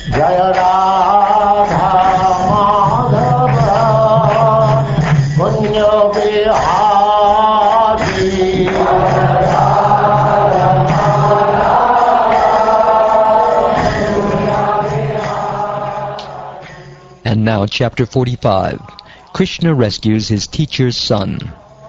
Jaya Radha Madhava Kunja Bihari. And now, Chapter 45. Krishna rescues his teacher's son.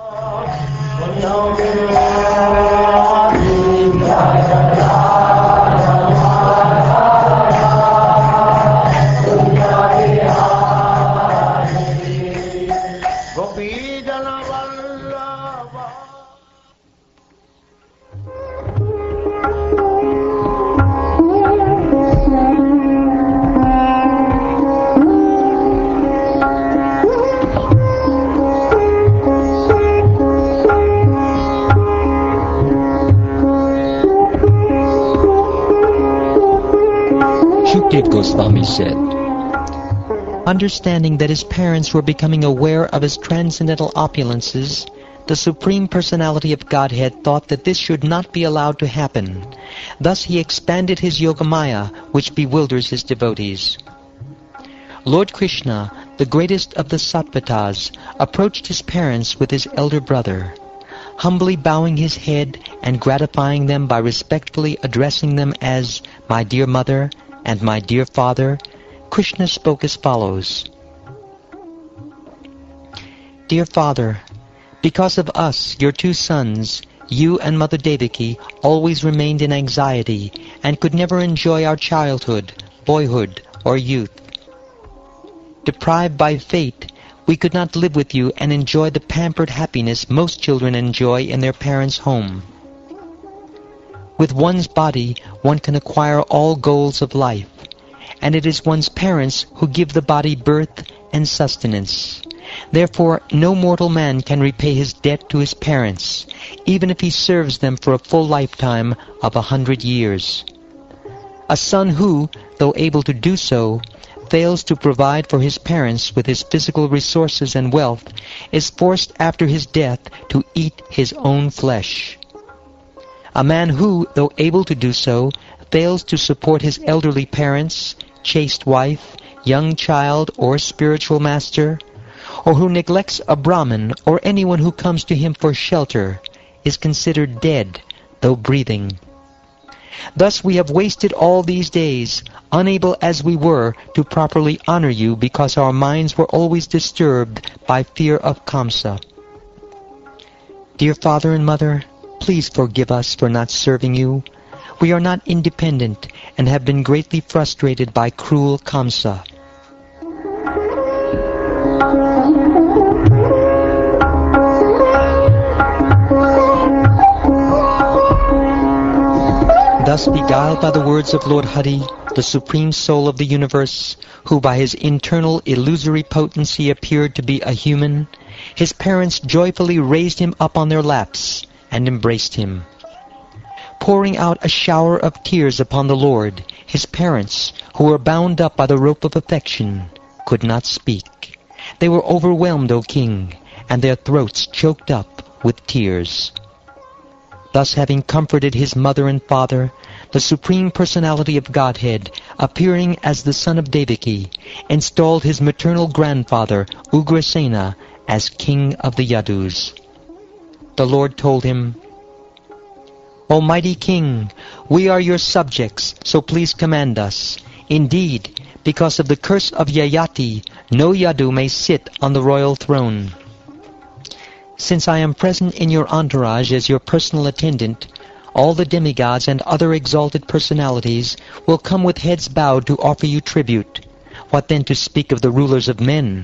Shukdev Goswami said, understanding that his parents were becoming aware of his transcendental opulences, the Supreme Personality of Godhead thought that this should not be allowed to happen. Thus he expanded his Yogamaya, which bewilders his devotees. Lord Krishna, the greatest of the Sattvatas, approached his parents with his elder brother. Humbly bowing his head and gratifying them by respectfully addressing them as "my dear mother" and "my dear father," Krishna spoke as follows. Dear father, because of us, your two sons, you and Mother Devaki, always remained in anxiety and could never enjoy our childhood, boyhood, or youth. Deprived by fate, we could not live with you and enjoy the pampered happiness most children enjoy in their parents' home. With one's body, one can acquire all goals of life, and it is one's parents who give the body birth and sustenance. Therefore, no mortal man can repay his debt to his parents, even if he serves them for a full lifetime of 100 years. A son who, though able to do so, fails to provide for his parents with his physical resources and wealth is forced after his death to eat his own flesh. A man who, though able to do so, fails to support his elderly parents, chaste wife, young child, or spiritual master, or who neglects a Brahmin or anyone who comes to him for shelter, is considered dead, though breathing. Thus we have wasted all these days, unable as we were to properly honor you because our minds were always disturbed by fear of Kamsa. Dear father and mother, please forgive us for not serving you. We are not independent and have been greatly frustrated by cruel Kamsa. Thus beguiled by the words of Lord Hari, the Supreme Soul of the universe, who by his internal illusory potency appeared to be a human, his parents joyfully raised him up on their laps and embraced him. Pouring out a shower of tears upon the Lord, his parents, who were bound up by the rope of affection, could not speak. They were overwhelmed, O king, and their throats choked up with tears. Thus having comforted his mother and father, the Supreme Personality of Godhead, appearing as the son of Devaki, installed his maternal grandfather, Ugrasena, as king of the Yadus. The Lord told him, O mighty king, we are your subjects, so please command us. Indeed, because of the curse of Yayati, no Yadu may sit on the royal throne. Since I am present in your entourage as your personal attendant, all the demigods and other exalted personalities will come with heads bowed to offer you tribute. What then to speak of the rulers of men?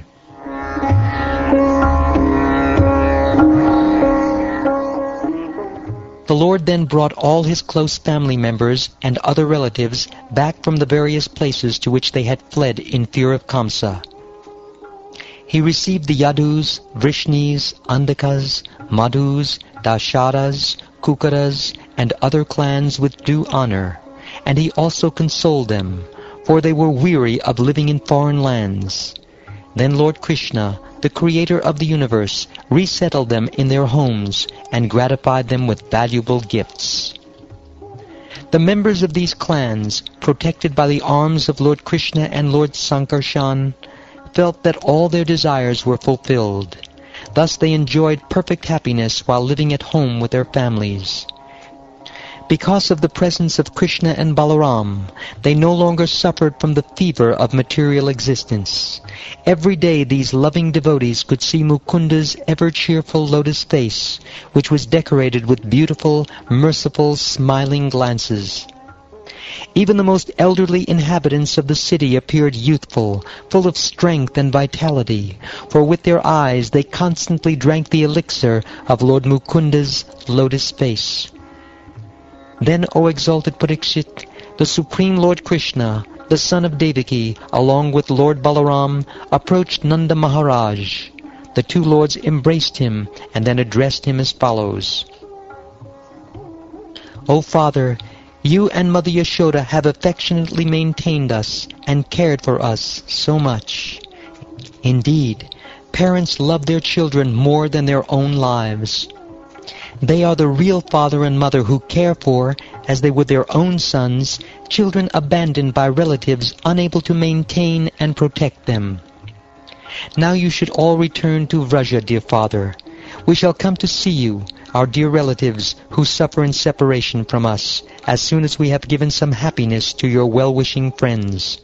The Lord then brought all his close family members and other relatives back from the various places to which they had fled in fear of Kamsa. He received the Yadus, Vrishnis, Andakas, Madhus, Dasharas, Kukaras, and other clans with due honor, and he also consoled them, for they were weary of living in foreign lands. Then Lord Krishna, the creator of the universe, resettled them in their homes and gratified them with valuable gifts. The members of these clans, protected by the arms of Lord Krishna and Lord Sankarshan, felt that all their desires were fulfilled. Thus they enjoyed perfect happiness while living at home with their families. Because of the presence of Krishna and Balaram, they no longer suffered from the fever of material existence. Every day these loving devotees could see Mukunda's ever-cheerful lotus face, which was decorated with beautiful, merciful, smiling glances. Even the most elderly inhabitants of the city appeared youthful, full of strength and vitality, for with their eyes they constantly drank the elixir of Lord Mukunda's lotus face. Then, O exalted Parikshit, the Supreme Lord Krishna, the son of Devaki, along with Lord Balaram, approached Nanda Maharaj. The two lords embraced him and then addressed him as follows. O Father, you and Mother Yashoda have affectionately maintained us and cared for us so much. Indeed, parents love their children more than their own lives. They are the real father and mother who care for, as they would their own sons, children abandoned by relatives unable to maintain and protect them. Now you should all return to Vraja, dear father. We shall come to see you, our dear relatives who suffer in separation from us, as soon as we have given some happiness to your well-wishing friends.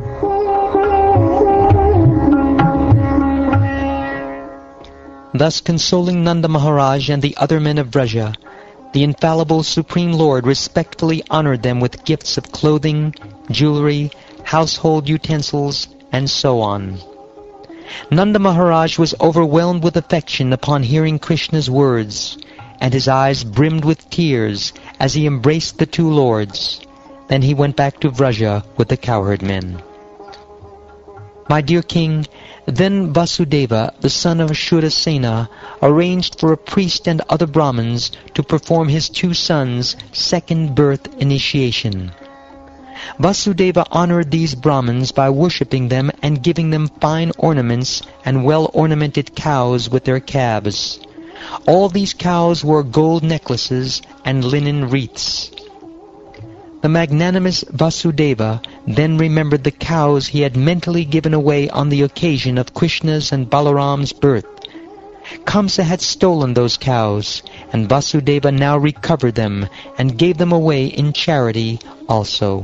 Thus consoling Nanda Maharaj and the other men of Vraja, the infallible Supreme Lord respectfully honored them with gifts of clothing, jewelry, household utensils, and so on. Nanda Maharaj was overwhelmed with affection upon hearing Krishna's words, and his eyes brimmed with tears as he embraced the two lords. Then he went back to Vraja with the cowherd men. My dear king, then Vasudeva, the son of Shurasena, arranged for a priest and other Brahmins to perform his two sons' second birth initiation. Vasudeva honored these Brahmins by worshipping them and giving them fine ornaments and well-ornamented cows with their calves. All these cows wore gold necklaces and linen wreaths. The magnanimous Vasudeva then remembered the cows he had mentally given away on the occasion of Krishna's and Balaram's birth. Kamsa had stolen those cows, and Vasudeva now recovered them and gave them away in charity also.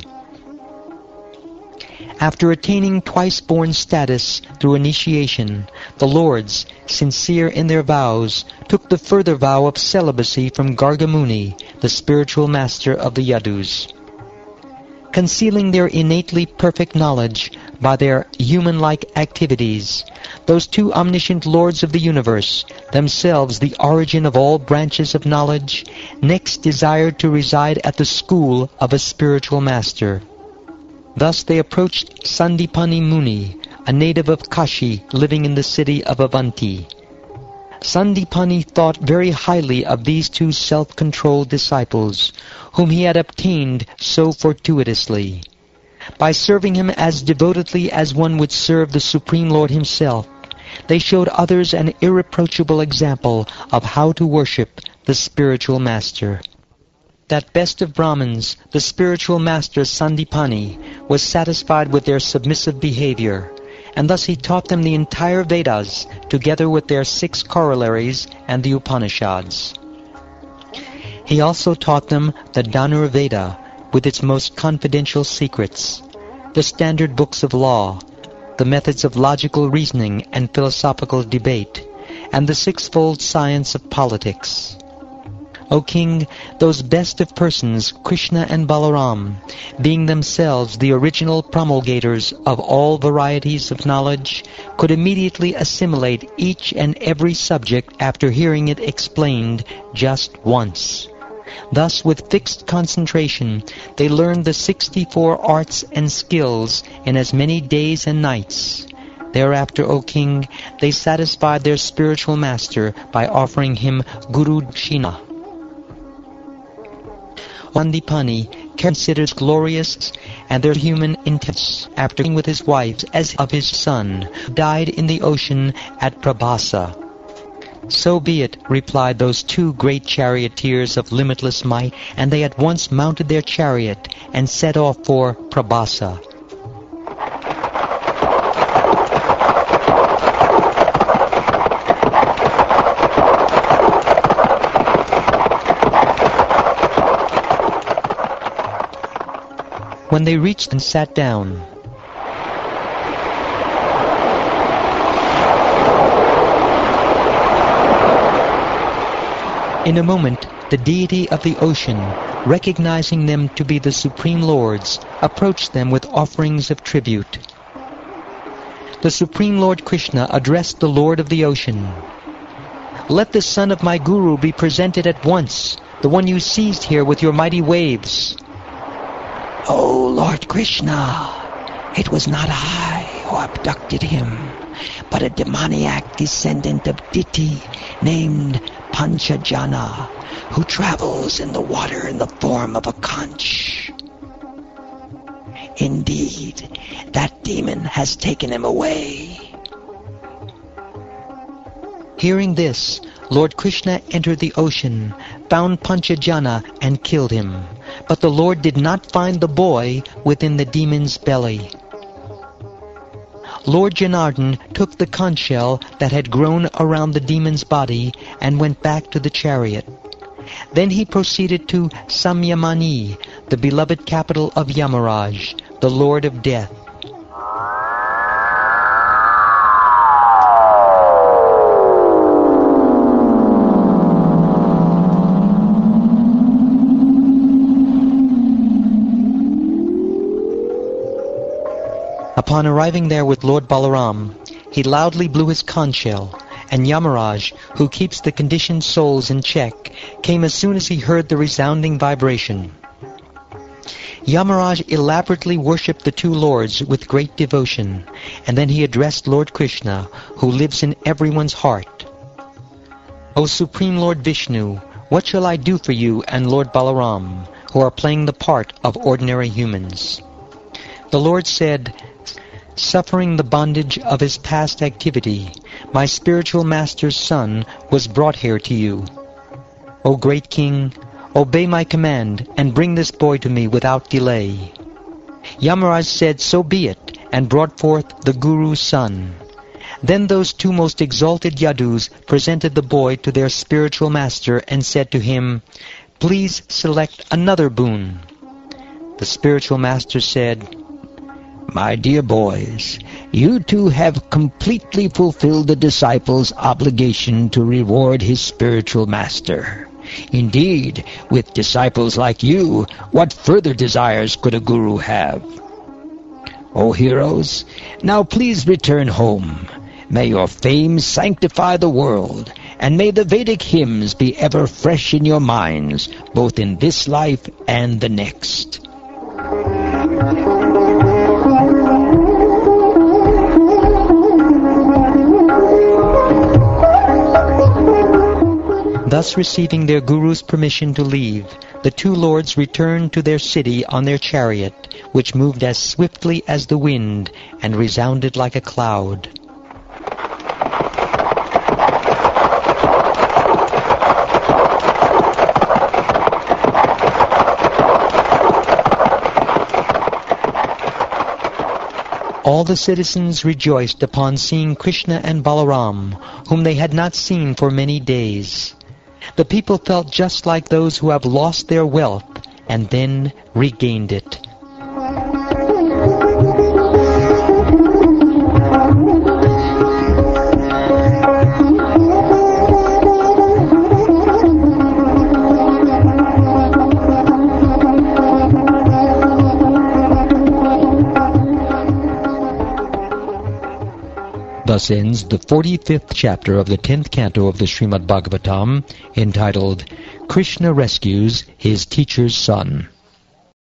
After attaining twice-born status through initiation, the lords, sincere in their vows, took the further vow of celibacy from Gargamuni, the spiritual master of the Yadus. Concealing their innately perfect knowledge by their human-like activities, those two omniscient lords of the universe, themselves the origin of all branches of knowledge, next desired to reside at the school of a spiritual master. Thus they approached Sandipani Muni, a native of Kashi living in the city of Avanti. Sandipani thought very highly of these two self-controlled disciples, whom he had obtained so fortuitously. By serving him as devotedly as one would serve the Supreme Lord himself, they showed others an irreproachable example of how to worship the spiritual master. That best of Brahmins, the spiritual master Sandipani, was satisfied with their submissive behavior, and thus he taught them the entire Vedas, together with their 6 corollaries and the Upanishads. He also taught them the Dhanur Veda, with its most confidential secrets, the standard books of law, the methods of logical reasoning and philosophical debate, and the 6-fold science of politics. O king, those best of persons, Krishna and Balaram, being themselves the original promulgators of all varieties of knowledge, could immediately assimilate each and every subject after hearing it explained just once. Thus, with fixed concentration, they learned the 64 arts and skills in as many days and nights. Thereafter, O king, they satisfied their spiritual master by offering him Guru Dakshina. Sandipani considers glorious and their human intents after being with his wife as of his son, who died in the ocean at Prabhasa. "So be it," replied those two great charioteers of limitless might, and they at once mounted their chariot and set off for Prabhasa. When they reached and sat down, in a moment the deity of the ocean, recognizing them to be the Supreme Lords, approached them with offerings of tribute. The Supreme Lord Krishna addressed the Lord of the ocean. "Let the son of my Guru be presented at once, the one you seized here with your mighty waves." "O Lord Krishna, it was not I who abducted him, but a demoniac descendant of Diti named Panchajana, who travels in the water in the form of a conch. Indeed, that demon has taken him away." Hearing this, Lord Krishna entered the ocean, found Panchajana, and killed him. But the Lord did not find the boy within the demon's belly. Lord Janardhan took the conch shell that had grown around the demon's body and went back to the chariot. Then he proceeded to Samyamani, the beloved capital of Yamaraj, the Lord of Death. Upon arriving there with Lord Balaram, he loudly blew his conch shell, and Yamaraj, who keeps the conditioned souls in check, came as soon as he heard the resounding vibration. Yamaraj elaborately worshipped the two lords with great devotion, and then he addressed Lord Krishna, who lives in everyone's heart. "O Supreme Lord Vishnu, what shall I do for you and Lord Balaram, who are playing the part of ordinary humans?" The Lord said, "Suffering the bondage of his past activity, my spiritual master's son was brought here to you. O great king, obey my command and bring this boy to me without delay." Yamaraj said, "So be it," and brought forth the Guru's son. Then those two most exalted Yadus presented the boy to their spiritual master and said to him, "Please select another boon." The spiritual master said, "My dear boys, you two have completely fulfilled the disciple's obligation to reward his spiritual master. Indeed, with disciples like you, what further desires could a guru have? O heroes, now please return home. May your fame sanctify the world, and may the Vedic hymns be ever fresh in your minds, both in this life and the next." Thus receiving their Guru's permission to leave, the two lords returned to their city on their chariot, which moved as swiftly as the wind and resounded like a cloud. All the citizens rejoiced upon seeing Krishna and Balaram, whom they had not seen for many days. The people felt just like those who have lost their wealth and then regained it. Thus ends the 45th chapter of the 10th canto of the Srimad Bhagavatam, entitled Krishna Rescues His Teacher's Son.